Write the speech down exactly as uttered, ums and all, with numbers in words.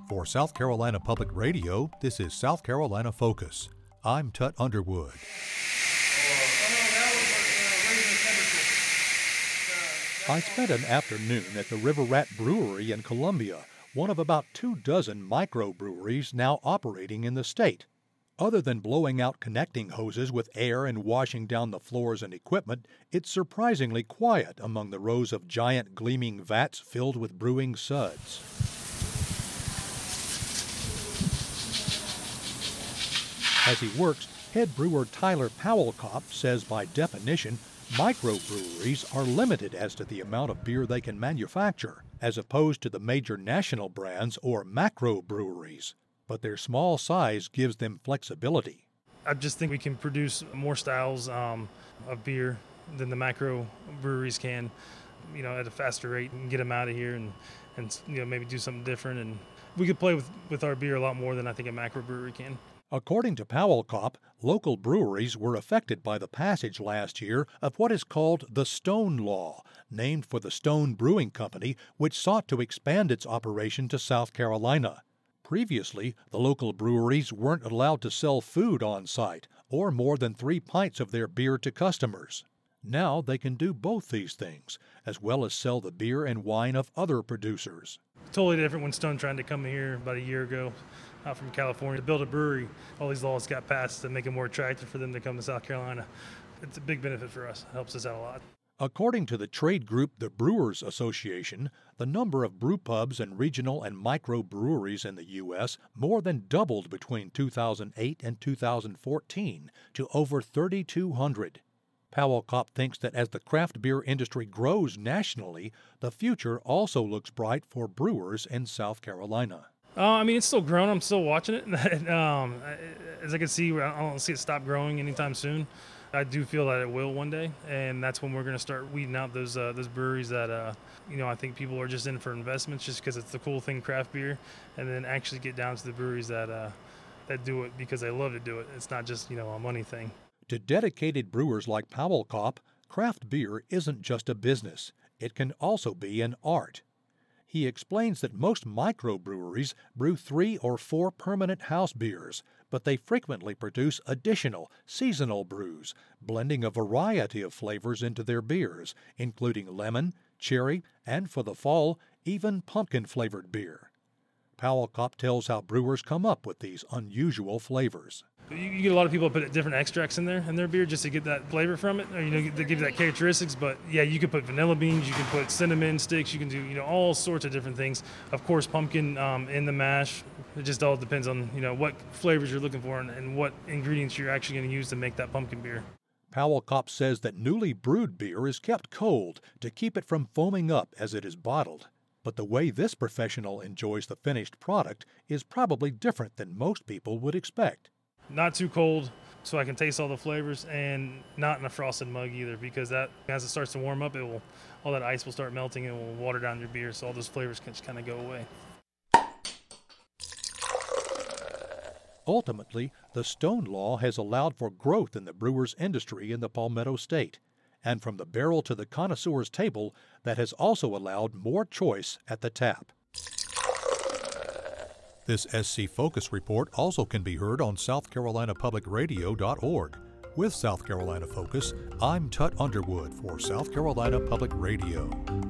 For South Carolina Public Radio, this is South Carolina Focus. I'm Tut Underwood. I spent an afternoon at the River Rat Brewery in Columbia, one of about two dozen microbreweries now operating in the state. Other than blowing out connecting hoses with air and washing down the floors and equipment, it's surprisingly quiet among the rows of giant gleaming vats filled with brewing suds. As he works, head brewer Tyler Powellkop says by definition, microbreweries are limited as to the amount of beer they can manufacture, as opposed to the major national brands or macro breweries. But their small size gives them flexibility. I just think we can produce more styles um, of beer than the macro breweries can, you know, at a faster rate, and get them out of here and, and you know, maybe do something different. And we could play with, with our beer a lot more than I think a macro brewery can. According to Powellkop, local breweries were affected by the passage last year of what is called the Stone Law, named for the Stone Brewing Company, which sought to expand its operation to South Carolina. Previously, the local breweries weren't allowed to sell food on site or more than three pints of their beer to customers. Now they can do both these things, as well as sell the beer and wine of other producers. Totally different when Stone tried to come here about a year ago out from California to build a brewery. All these laws got passed to make it more attractive for them to come to South Carolina. It's a big benefit for us. It helps us out a lot. According to the trade group the Brewers Association, the number of brew pubs and regional and micro breweries in the U S more than doubled between two thousand eight and two thousand fourteen to over thirty-two hundred. Powellkop thinks that as the craft beer industry grows nationally, the future also looks bright for brewers in South Carolina. Uh, I mean, it's still growing. I'm still watching it. um, as I can see, I don't see it stop growing anytime soon. I do feel that it will one day, and that's when we're going to start weeding out those uh, those breweries that, uh, you know, I think people are just in for investments just because it's the cool thing, craft beer, and then actually get down to the breweries that uh, that do it because they love to do it. It's not just, you know, a money thing. To dedicated brewers like Powellkop, craft beer isn't just a business. It can also be an art. He explains that most microbreweries brew three or four permanent house beers, but they frequently produce additional, seasonal brews, blending a variety of flavors into their beers, including lemon, cherry, and for the fall, even pumpkin-flavored beer. Powellkop tells how brewers come up with these unusual flavors. You, you get a lot of people put different extracts in there in their beer just to get that flavor from it, or you know, they give you that characteristics. But yeah, you can put vanilla beans, you can put cinnamon sticks, you can do you know all sorts of different things. Of course, pumpkin um, in the mash. It just all depends on you know what flavors you're looking for and, and what ingredients you're actually going to use to make that pumpkin beer. Powellkop says that newly brewed beer is kept cold to keep it from foaming up as it is bottled. But the way this professional enjoys the finished product is probably different than most people would expect. Not too cold so I can taste all the flavors, and not in a frosted mug either, because that as it starts to warm up, it will all that ice will start melting and it will water down your beer, so all those flavors can just kind of go away. Ultimately, the Stone Law has allowed for growth in the brewers' industry in the Palmetto State, and from the barrel to the connoisseur's table, that has also allowed more choice at the tap. This S C Focus report also can be heard on south carolina public radio dot org. With South Carolina Focus, I'm Tut Underwood for South Carolina Public Radio.